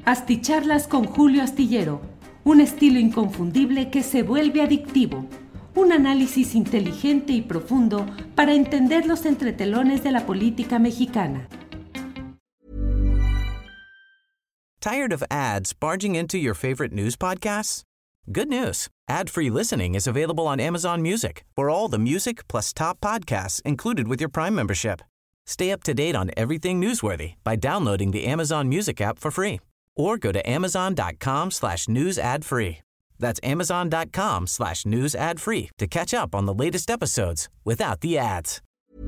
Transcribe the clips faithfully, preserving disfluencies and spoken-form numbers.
Asticharlas con Julio Astillero, un estilo inconfundible que se vuelve adictivo. Un análisis inteligente y profundo para entender los entretelones de la política mexicana. Tired of ads barging into your favorite news podcasts? Good news. Ad-free listening is available on Amazon Music for all the music plus top podcasts included with your Prime membership. Stay up to date on everything newsworthy by downloading the Amazon Music app for free or go to amazon.com slash news ad free. That's amazon.com slash news ad free to catch up on the latest episodes without the ads.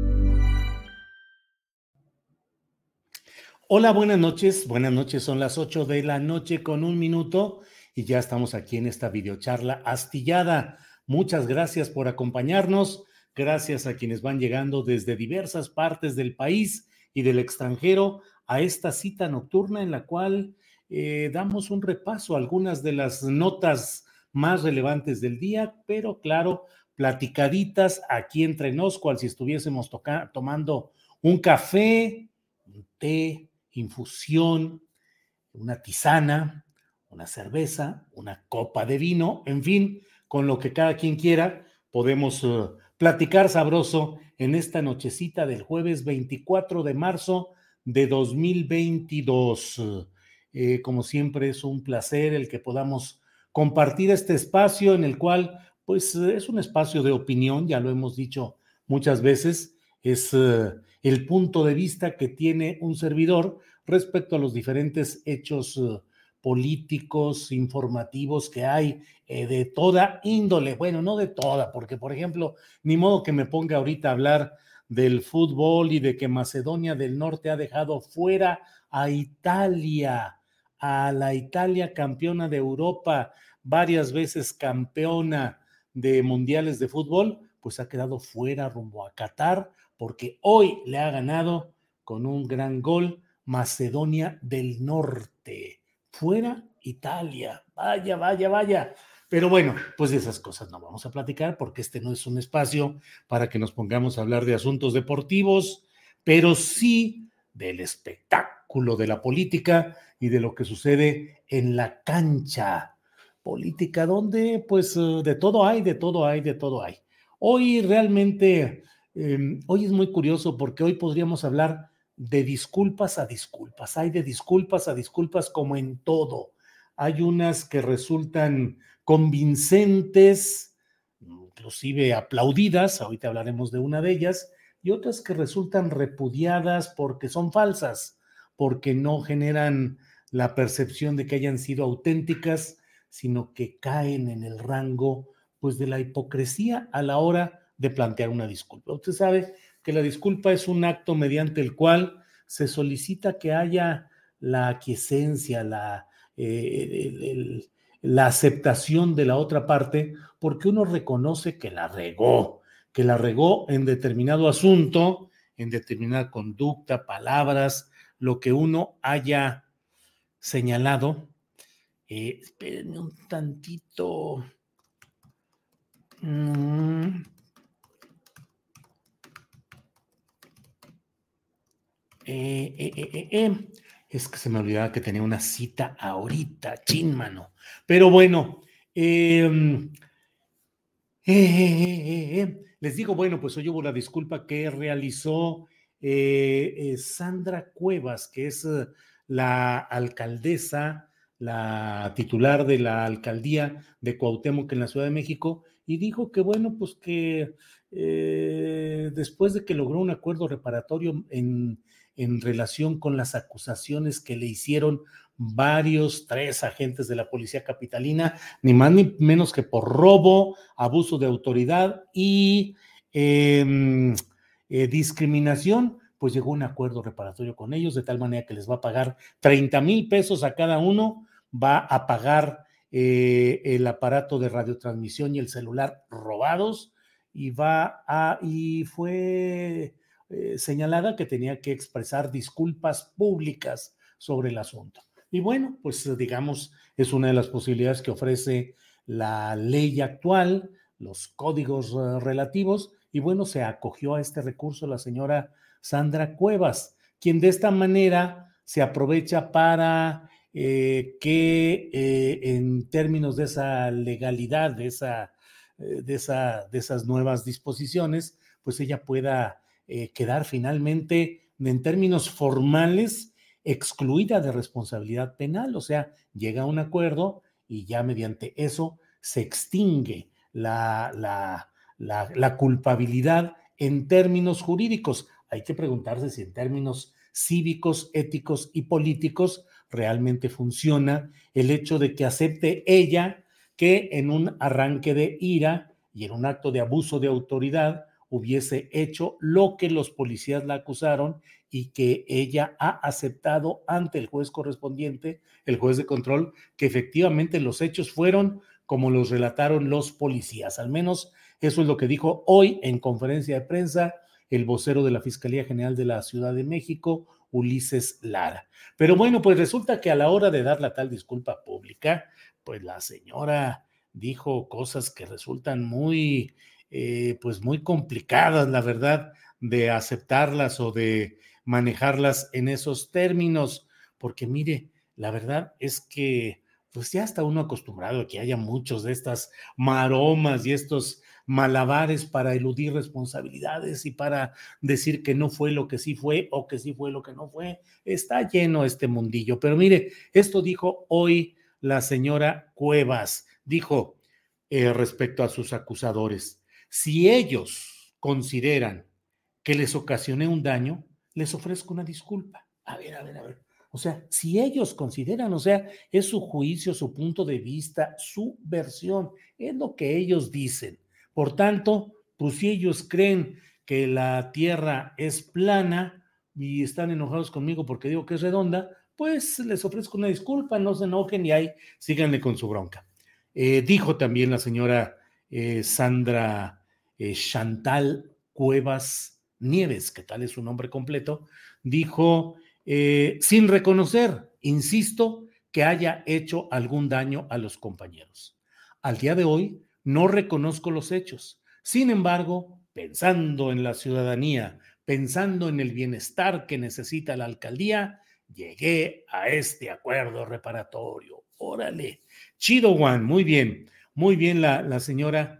Hola, buenas noches. Buenas noches, son las ocho de la noche con un minuto y ya estamos aquí en esta videocharla astillada. Muchas gracias por acompañarnos. Gracias a quienes van llegando desde diversas partes del país y del extranjero a esta cita nocturna en la cual eh, damos un repaso a algunas de las notas más relevantes del día, pero claro, platicaditas aquí entre nos, cual si estuviésemos toca- tomando un café, un té, infusión, una tisana, una cerveza, una copa de vino, en fin, con lo que cada quien quiera, podemos uh, platicar sabroso en esta nochecita del jueves veinticuatro de marzo de dos mil veintidós. Eh, como siempre es un placer el que podamos compartir este espacio en el cual pues es un espacio de opinión, ya lo hemos dicho muchas veces, es uh, el punto de vista que tiene un servidor respecto a los diferentes hechos uh, políticos, informativos que hay eh, de toda índole. Bueno, no de toda, porque por ejemplo, ni modo que me ponga ahorita a hablar del fútbol y de que Macedonia del Norte ha dejado fuera a Italia, a la Italia campeona de Europa, varias veces campeona de mundiales de fútbol, pues ha quedado fuera rumbo a Qatar, porque hoy le ha ganado con un gran gol Macedonia del Norte. Fuera Italia. Vaya, vaya, vaya. Pero bueno, pues de esas cosas no vamos a platicar porque este no es un espacio para que nos pongamos a hablar de asuntos deportivos, pero sí del espectáculo de la política y de lo que sucede en la cancha política, donde pues de todo hay, de todo hay, de todo hay. Hoy realmente, eh, hoy es muy curioso porque hoy podríamos hablar de disculpas a disculpas. Hay de disculpas a disculpas como en todo. Hay unas que resultan convincentes, inclusive aplaudidas, ahorita hablaremos de una de ellas, y otras que resultan repudiadas porque son falsas, porque no generan la percepción de que hayan sido auténticas, sino que caen en el rango pues de la hipocresía a la hora de plantear una disculpa. Usted sabe que la disculpa es un acto mediante el cual se solicita que haya la aquiescencia, la, eh, el, el, la aceptación de la otra parte, porque uno reconoce que la regó, que la regó en determinado asunto, en determinada conducta, palabras, lo que uno haya señalado. Eh, espérenme un tantito. Mm. Eh, eh, eh, eh, eh. Es que se me olvidaba que tenía una cita ahorita, chin, mano. Pero bueno, eh, eh, eh, eh, les digo, bueno, pues hoy hubo la disculpa que realizó eh, eh, Sandra Cuevas, que es eh, la alcaldesa, la titular de la alcaldía de Cuauhtémoc en la Ciudad de México, y dijo que, bueno, pues que eh, después de que logró un acuerdo reparatorio en en relación con las acusaciones que le hicieron varios, tres agentes de la policía capitalina, ni más ni menos que por robo, abuso de autoridad y eh, eh, discriminación, pues llegó a un acuerdo reparatorio con ellos, de tal manera que les va a pagar treinta mil pesos a cada uno, va a pagar eh, el aparato de radiotransmisión y el celular robados, y va a, y fue Eh, señalada que tenía que expresar disculpas públicas sobre el asunto. Y bueno, pues digamos, es una de las posibilidades que ofrece la ley actual, los códigos uh, relativos, y bueno, se acogió a este recurso la señora Sandra Cuevas, quien de esta manera se aprovecha para eh, que eh, en términos de esa legalidad, de, esa, eh, de, esa, de esas nuevas disposiciones, pues ella pueda eh, quedar finalmente, en términos formales, excluida de responsabilidad penal. O sea, llega a un acuerdo y ya mediante eso se extingue la, la, la, la culpabilidad en términos jurídicos. Hay que preguntarse si en términos cívicos, éticos y políticos realmente funciona el hecho de que acepte ella que en un arranque de ira y en un acto de abuso de autoridad hubiese hecho lo que los policías la acusaron y que ella ha aceptado ante el juez correspondiente, el juez de control, que efectivamente los hechos fueron como los relataron los policías. Al menos eso es lo que dijo hoy en conferencia de prensa el vocero de la Fiscalía General de la Ciudad de México, Ulises Lara. Pero bueno, pues resulta que a la hora de dar la tal disculpa pública, pues la señora dijo cosas que resultan muy, eh, pues muy complicadas, la verdad, de aceptarlas o de manejarlas en esos términos, porque mire, la verdad es que pues ya está uno acostumbrado a que haya muchos de estas maromas y estos malabares para eludir responsabilidades y para decir que no fue lo que sí fue o que sí fue lo que no fue. Está lleno este mundillo. Pero mire, esto dijo hoy la señora Cuevas. Dijo eh, respecto a sus acusadores, si ellos consideran que les ocasioné un daño, les ofrezco una disculpa. A ver, a ver, a ver. O sea, si ellos consideran, o sea, es su juicio, su punto de vista, su versión, es lo que ellos dicen. Por tanto, pues si ellos creen que la Tierra es plana y están enojados conmigo porque digo que es redonda, pues les ofrezco una disculpa, no se enojen y ahí síganle con su bronca. Eh, dijo también la señora eh, Sandra eh, Chantal Cuevas Nieves, que tal es su nombre completo, dijo, eh, sin reconocer, insisto, que haya hecho algún daño a los compañeros. Al día de hoy, no reconozco los hechos. Sin embargo, pensando en la ciudadanía, pensando en el bienestar que necesita la alcaldía, llegué a este acuerdo reparatorio. Órale, chido, Juan, muy bien, muy bien la, la señora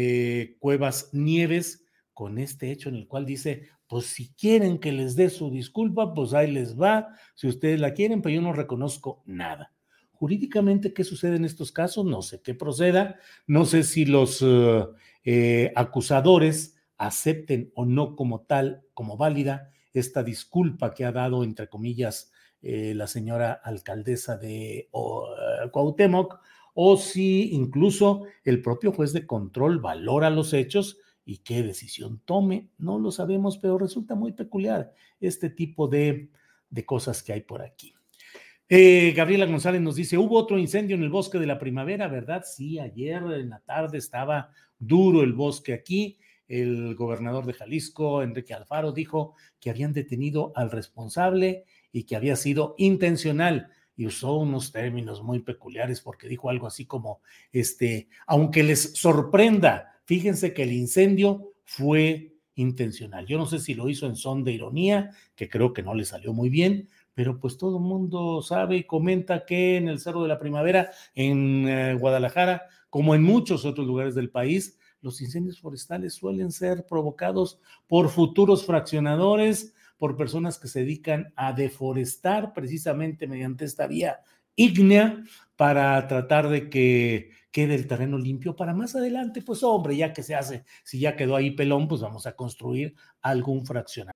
eh, Cuevas Nieves con este hecho en el cual dice, pues si quieren que les dé su disculpa, pues ahí les va, si ustedes la quieren, pero yo no reconozco nada. Jurídicamente, ¿qué sucede en estos casos? No sé qué proceda, no sé si los uh, eh, acusadores acepten o no como tal, como válida, esta disculpa que ha dado, entre comillas, eh, la señora alcaldesa de uh, Cuauhtémoc, o si incluso el propio juez de control valora los hechos y qué decisión tome, no lo sabemos, pero resulta muy peculiar este tipo de, de cosas que hay por aquí. Eh, Gabriela González nos dice, hubo otro incendio en el Bosque de la Primavera, ¿verdad? Sí, ayer en la tarde estaba duro el bosque aquí. El gobernador de Jalisco, Enrique Alfaro, dijo que habían detenido al responsable y que había sido intencional. Y usó unos términos muy peculiares porque dijo algo así como, este, aunque les sorprenda, fíjense que el incendio fue intencional. Yo no sé si lo hizo en son de ironía, que creo que no le salió muy bien, pero pues todo el mundo sabe y comenta que en el Cerro de la Primavera, en eh, Guadalajara, como en muchos otros lugares del país, los incendios forestales suelen ser provocados por futuros fraccionadores, por personas que se dedican a deforestar precisamente mediante esta vía ígnea para tratar de que quede el terreno limpio para más adelante, pues hombre, ya que se hace, si ya quedó ahí pelón, pues vamos a construir algún fraccionamiento.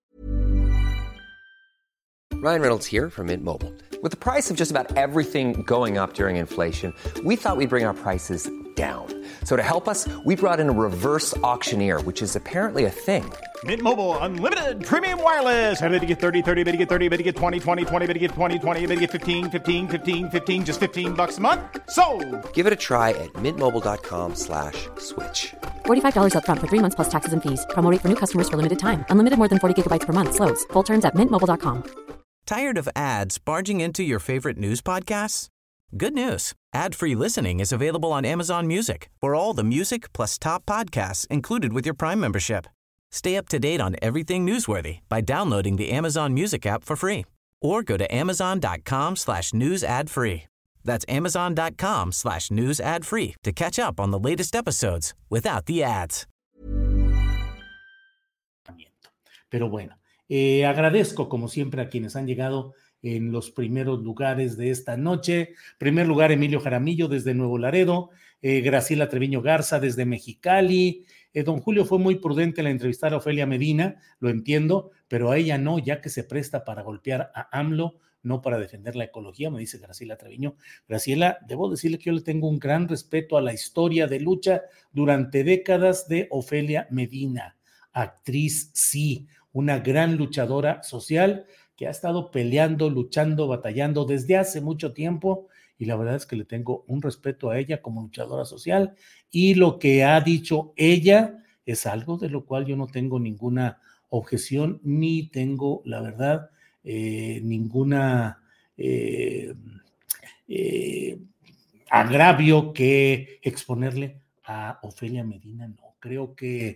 Ryan Reynolds here from Mint Mobile. With the price of just about everything going up during inflation, we thought we'd bring our prices down. So to help us, we brought in a reverse auctioneer, which is apparently a thing. Mint Mobile Unlimited Premium Wireless. How to get thirty, thirty, how to get thirty, how to get twenty, twenty, twenty, how to get twenty, twenty, how to get fifteen, fifteen, fifteen, fifteen, just fifteen bucks a month? Sold! Give it a try at mintmobile.com slash switch. forty-five dollars up front for three months plus taxes and fees. Promo rate for new customers for limited time. Unlimited more than forty gigabytes per month. Slows full terms at mint mobile dot com. Tired of ads barging into your favorite news podcasts? Good news. Ad-free listening is available on Amazon Music for all the music plus top podcasts included with your Prime membership. Stay up to date on everything newsworthy by downloading the Amazon Music app for free or go to amazon.com slash news ad free. That's amazon.com slash news ad free to catch up on the latest episodes without the ads. Pero bueno, eh, agradezco como siempre a quienes han llegado en los primeros lugares de esta noche. Primer lugar, Emilio Jaramillo desde Nuevo Laredo, eh, Graciela Treviño Garza desde Mexicali. Eh, don Julio fue muy prudente en la entrevistar a Ofelia Medina, lo entiendo, pero a ella no, ya que se presta para golpear a AMLO, no para defender la ecología, me dice Graciela Treviño. Graciela, debo decirle que yo le tengo un gran respeto a la historia de lucha durante décadas de Ofelia Medina, actriz, sí, una gran luchadora social que ha estado peleando, luchando, batallando desde hace mucho tiempo, y la verdad es que le tengo un respeto a ella como luchadora social, y lo que ha dicho ella es algo de lo cual yo no tengo ninguna objeción, ni tengo, la verdad, eh, ninguna eh, eh, agravio que exponerle a Ofelia Medina. No, creo que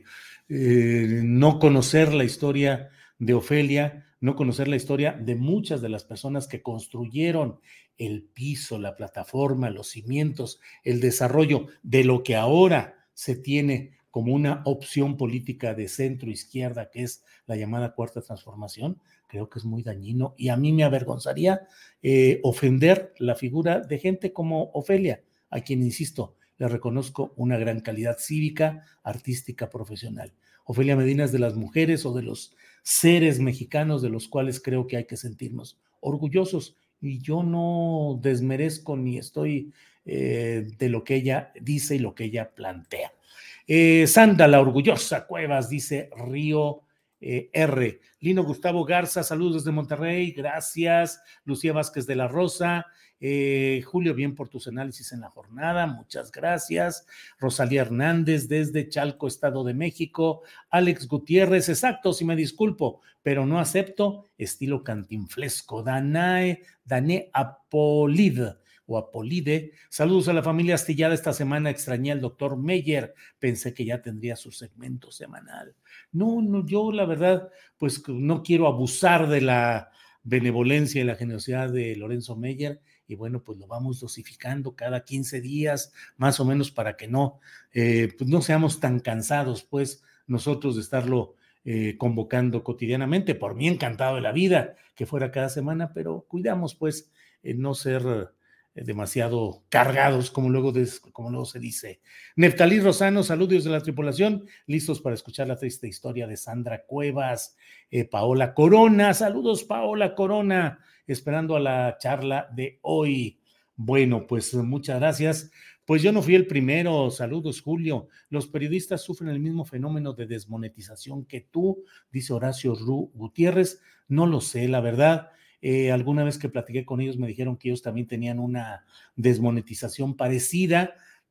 eh, no conocer la historia de Ofelia, no conocer la historia de muchas de las personas que construyeron el piso, la plataforma, los cimientos, el desarrollo de lo que ahora se tiene como una opción política de centro izquierda, que es la llamada Cuarta Transformación, creo que es muy dañino, y a mí me avergonzaría eh, ofender la figura de gente como Ofelia, a quien, insisto, le reconozco una gran calidad cívica, artística, profesional. Ofelia Medina es de las mujeres o de los seres mexicanos de los cuales creo que hay que sentirnos orgullosos, y yo no desmerezco ni estoy eh, de lo que ella dice y lo que ella plantea. Eh, Sandra, la orgullosa Cuevas, dice Río eh, R. Lino Gustavo Garza, saludos desde Monterrey, gracias. Lucía Vázquez de la Rosa, eh, Julio, bien por tus análisis en la jornada, muchas gracias. Rosalía Hernández desde Chalco, Estado de México. Alex Gutiérrez, exacto, si me disculpo, pero no acepto estilo cantinflesco. Danae, Danae Apolid o Apolide, saludos a la familia Astillada. Esta semana extrañé al doctor Meyer, pensé que ya tendría su segmento semanal. No, no, yo la verdad, pues no quiero abusar de la benevolencia y la generosidad de Lorenzo Meyer, y bueno, pues lo vamos dosificando cada quince días, más o menos, para que no, eh, pues no seamos tan cansados, pues, nosotros de estarlo eh, convocando cotidianamente. Por mí encantado de la vida que fuera cada semana, pero cuidamos, pues, eh, no ser demasiado cargados, como luego, de, como luego se dice. Neftalí Rosano, saludos de la tripulación, listos para escuchar la triste historia de Sandra Cuevas. eh, Paola Corona, saludos Paola Corona, esperando a la charla de hoy. Bueno, pues muchas gracias. Pues yo no fui el primero, saludos Julio. Los periodistas sufren el mismo fenómeno de desmonetización que tú, dice Horacio Ru Gutiérrez. No lo sé, la verdad. Eh, alguna vez que platiqué con ellos me dijeron que ellos también tenían una desmonetización parecida,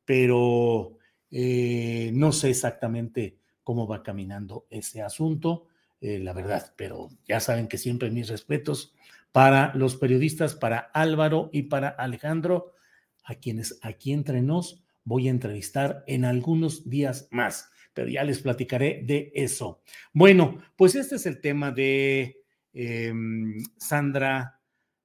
pero eh, no sé exactamente cómo va caminando ese asunto, eh, la verdad, pero ya saben que siempre mis respetos para los periodistas, para Álvaro y para Alejandro, a quienes aquí entre nos voy a entrevistar en algunos días más, pero ya les platicaré de eso. Bueno, pues este es el tema de Eh, Sandra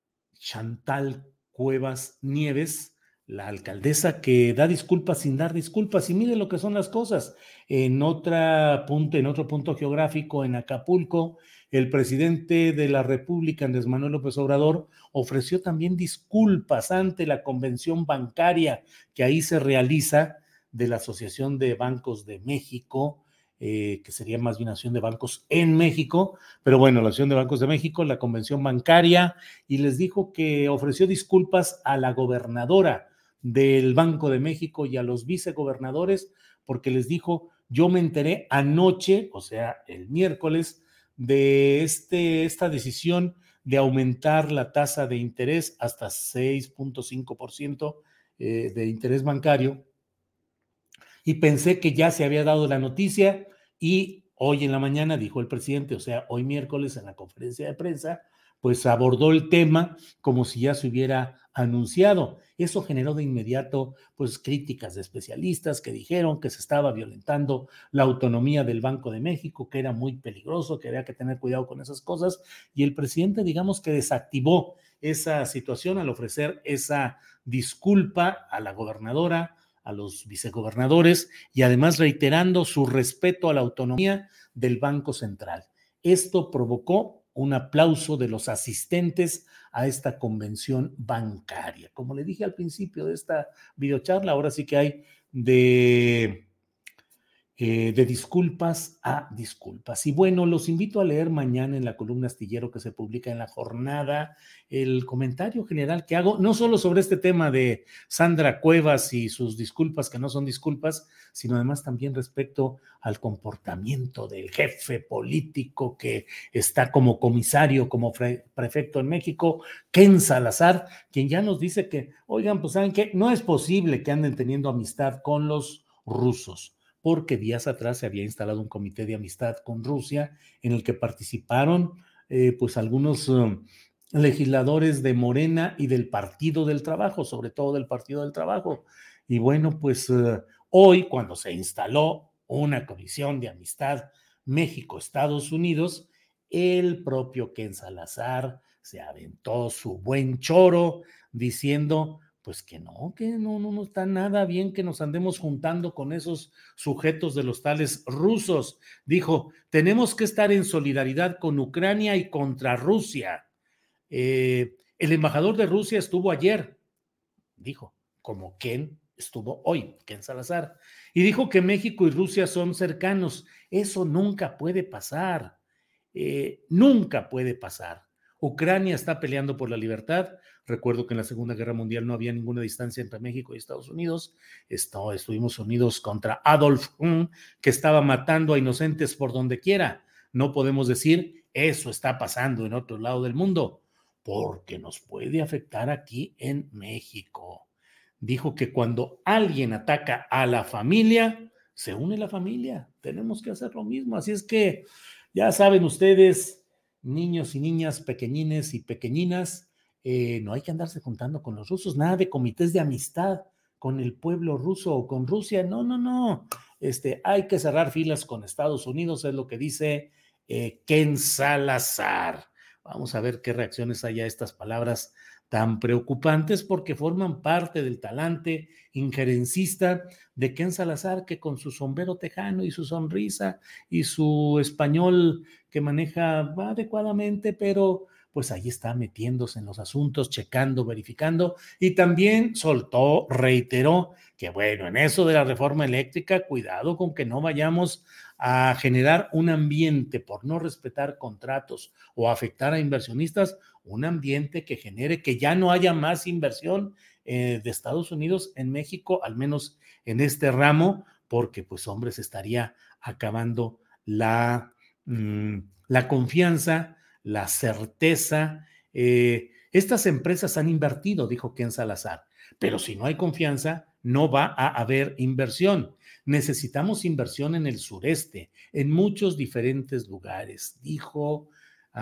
Chantal Cuevas Nieves, la alcaldesa que da disculpas sin dar disculpas, y mire lo que son las cosas. En otra punto, en otro punto geográfico, en Acapulco, el presidente de la República, Andrés Manuel López Obrador, ofreció también disculpas ante la convención bancaria que ahí se realiza de la Asociación de Bancos de México, Eh, que sería más bien la Asociación de Bancos en México, pero bueno, la Asociación de Bancos de México, la convención bancaria, y les dijo que ofreció disculpas a la gobernadora del Banco de México y a los vicegobernadores, porque les dijo, yo me enteré anoche, o sea, el miércoles, de este, esta decisión de aumentar la tasa de interés hasta seis punto cinco por ciento eh, de interés bancario, y pensé que ya se había dado la noticia, y hoy en la mañana dijo el presidente, o sea, hoy miércoles en la conferencia de prensa, pues abordó el tema como si ya se hubiera anunciado. Eso generó de inmediato pues críticas de especialistas que dijeron que se estaba violentando la autonomía del Banco de México, que era muy peligroso, que había que tener cuidado con esas cosas, y el presidente, digamos que desactivó esa situación al ofrecer esa disculpa a la gobernadora, a los vicegobernadores, y además reiterando su respeto a la autonomía del Banco Central. Esto provocó un aplauso de los asistentes a esta convención bancaria. Como le dije al principio de esta videocharla, ahora sí que hay de, eh, de disculpas a disculpas. Y bueno, los invito a leer mañana en la columna Astillero que se publica en La Jornada el comentario general que hago, no solo sobre este tema de Sandra Cuevas y sus disculpas que no son disculpas, sino además también respecto al comportamiento del jefe político que está como comisario, como prefecto en México, Ken Salazar, quien ya nos dice que, oigan, pues saben que no es posible que anden teniendo amistad con los rusos, porque días atrás se había instalado un comité de amistad con Rusia en el que participaron eh, pues algunos uh, legisladores de Morena y del Partido del Trabajo, sobre todo del Partido del Trabajo. Y bueno, pues uh, hoy cuando se instaló una comisión de amistad México-Estados Unidos, el propio Ken Salazar se aventó su buen choro diciendo pues que no, que no, no, no está nada bien que nos andemos juntando con esos sujetos de los tales rusos. Dijo, tenemos que estar en solidaridad con Ucrania y contra Rusia. Eh, el embajador de Rusia estuvo ayer, dijo, como Ken estuvo hoy, Ken Salazar, y dijo que México y Rusia son cercanos. Eso nunca puede pasar, eh, nunca puede pasar. Ucrania está peleando por la libertad. Recuerdo que en la Segunda Guerra Mundial no había ninguna distancia entre México y Estados Unidos. Esto, estuvimos unidos contra Adolf Hitler, que estaba matando a inocentes por donde quiera. No podemos decir, eso está pasando en otro lado del mundo, porque nos puede afectar aquí en México. Dijo que cuando alguien ataca a la familia, se une la familia. Tenemos que hacer lo mismo. Así es que, ya saben ustedes, niños y niñas, pequeñines y pequeñinas, eh, no hay que andarse juntando con los rusos, nada de comités de amistad con el pueblo ruso o con Rusia, no, no, no, este, hay que cerrar filas con Estados Unidos, es lo que dice eh, Ken Salazar. Vamos a ver qué reacciones hay a estas palabras tan preocupantes porque forman parte del talante injerencista de Ken Salazar, que con su sombrero tejano y su sonrisa y su español que maneja adecuadamente, pero pues ahí está metiéndose en los asuntos, checando, verificando, y también soltó, reiteró que bueno, en eso de la reforma eléctrica, cuidado con que no vayamos a generar un ambiente por no respetar contratos o afectar a inversionistas, un ambiente que genere que ya no haya más inversión eh, de Estados Unidos en México, al menos en este ramo, porque pues hombre, se estaría acabando la, mmm, la confianza, la certeza. Eh, estas empresas han invertido, dijo Ken Salazar, pero si no hay confianza, no va a haber inversión. Necesitamos inversión en el sureste, en muchos diferentes lugares, dijo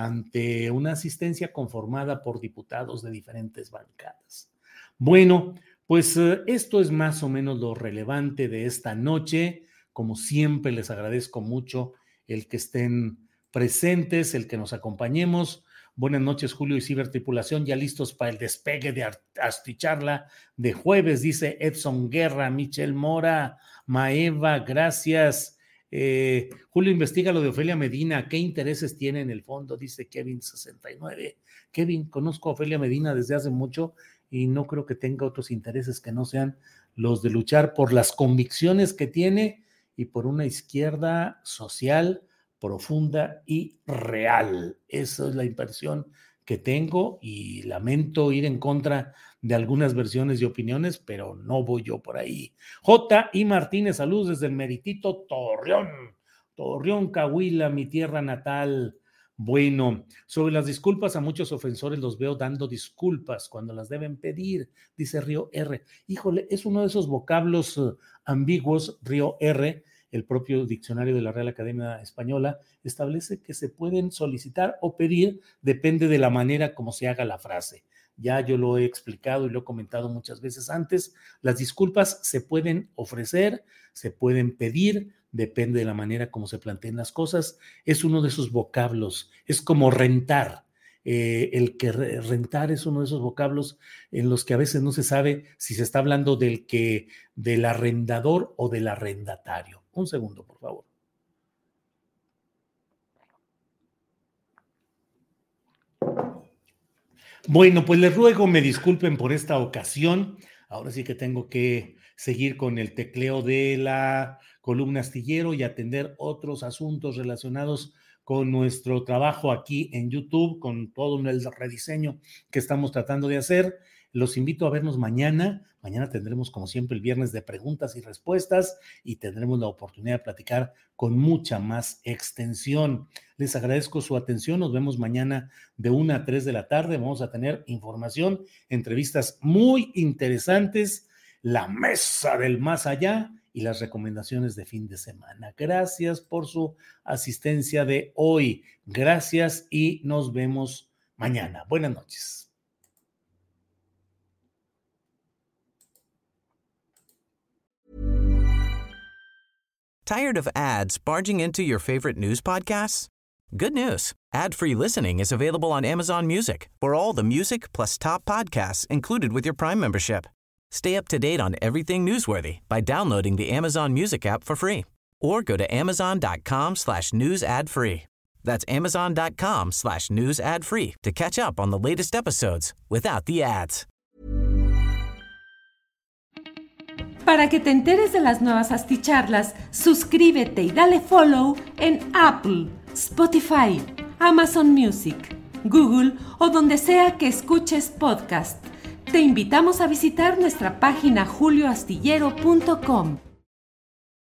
ante una asistencia conformada por diputados de diferentes bancadas. Bueno, pues eh, esto es más o menos lo relevante de esta noche. Como siempre, les agradezco mucho el que estén presentes, el que nos acompañemos. Buenas noches, Julio y cibertripulación, ya listos para el despegue de Asticharla de jueves, dice Edson Guerra, Michelle Mora, Maeva, gracias. Eh, Julio investiga lo de Ofelia Medina, ¿qué intereses tiene en el fondo? Dice Kevin sesenta y nueve. Kevin, conozco a Ofelia Medina desde hace mucho y no creo que tenga otros intereses que no sean los de luchar por las convicciones que tiene y por una izquierda social profunda y real. Esa es la impresión que tengo y lamento ir en contra de algunas versiones y opiniones, pero no voy yo por ahí. J. I. Martínez, saludos desde el meritito Torreón, Torreón, Coahuila, mi tierra natal. Bueno, sobre las disculpas, a muchos ofensores los veo dando disculpas cuando las deben pedir, dice Río R. Híjole, es uno de esos vocablos uh, ambiguos, Río R., el propio diccionario de la Real Academia Española establece que se pueden solicitar o pedir, depende de la manera como se haga la frase. Ya yo lo he explicado y lo he comentado muchas veces antes, las disculpas se pueden ofrecer, se pueden pedir, depende de la manera como se planteen las cosas. Es uno de esos vocablos, es como rentar. Eh, el que re- rentar es uno de esos vocablos en los que a veces no se sabe si se está hablando del que, del arrendador o del arrendatario. Un segundo, por favor. Bueno, pues les ruego me disculpen por esta ocasión. Ahora sí que tengo que seguir con el tecleo de la columna astillero y atender otros asuntos relacionados con nuestro trabajo aquí en YouTube, con todo el rediseño que estamos tratando de hacer. Los invito a vernos mañana. Mañana tendremos, como siempre, el viernes de preguntas y respuestas y tendremos la oportunidad de platicar con mucha más extensión. Les agradezco su atención. Nos vemos mañana de una a tres de la tarde. Vamos a tener información, entrevistas muy interesantes, la mesa del más allá y las recomendaciones de fin de semana. Gracias por su asistencia de hoy. Gracias y nos vemos mañana. Buenas noches. Tired of ads barging into your favorite news podcasts? Good news. Ad-free listening is available on Amazon Music for all the music plus top podcasts included with your Prime membership. Stay up to date on everything newsworthy by downloading the Amazon Music app for free or go to amazon.com slash news ad free. That's amazon.com slash news ad free to catch up on the latest episodes without the ads. Para que te enteres de las nuevas asticharlas, suscríbete y dale follow en Apple, Spotify, Amazon Music, Google o donde sea que escuches podcast. Te invitamos a visitar nuestra página julio astillero punto com.